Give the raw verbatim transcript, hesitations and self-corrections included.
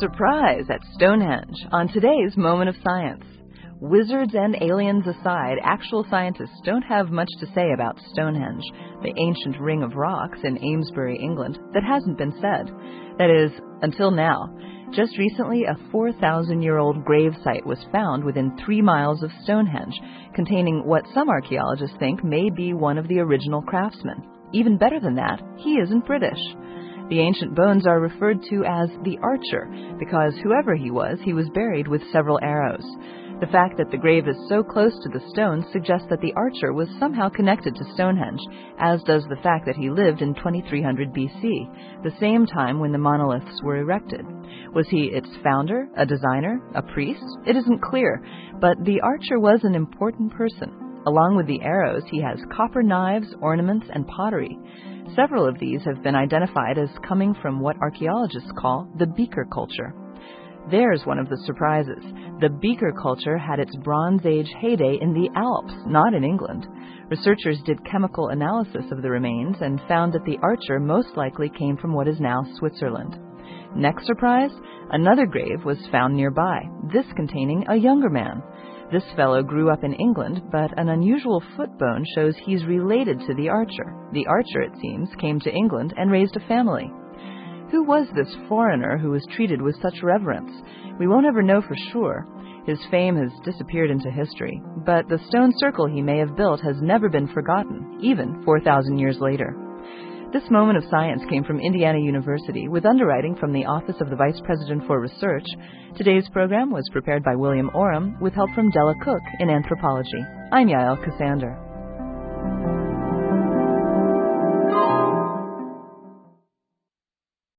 Surprise at Stonehenge on today's Moment of Science. Wizards and aliens aside, actual scientists don't have much to say about Stonehenge, the ancient ring of rocks in Amesbury, England, that hasn't been said. That is, until now. Just recently, a four thousand year old grave site was found within three miles of Stonehenge, containing what some archaeologists think may be one of the original craftsmen. Even better than that, he isn't British. The ancient bones are referred to as the Archer, because whoever he was, he was buried with several arrows. The fact that the grave is so close to the stones suggests that the Archer was somehow connected to Stonehenge, as does the fact that he lived in twenty-three hundred B C, the same time when the monoliths were erected. Was he its founder, a designer, a priest? It isn't clear, but the Archer was an important person. Along with the arrows, he has copper knives, ornaments, and pottery. Several of these have been identified as coming from what archaeologists call the Beaker culture. There's one of the surprises. The Beaker culture had its Bronze Age heyday in the Alps, not in England. Researchers did chemical analysis of the remains and found that the Archer most likely came from what is now Switzerland. Next surprise, another grave was found nearby, this containing a younger man. This fellow grew up in England, but an unusual foot bone shows he's related to the Archer. The Archer, it seems, came to England and raised a family. Who was this foreigner who was treated with such reverence? We won't ever know for sure. His fame has disappeared into history, but the stone circle he may have built has never been forgotten, even four thousand years later. This Moment of Science came from Indiana University with underwriting from the Office of the Vice President for Research. Today's program was prepared by William Oram with help from Della Cook in anthropology. I'm Yael Cassander.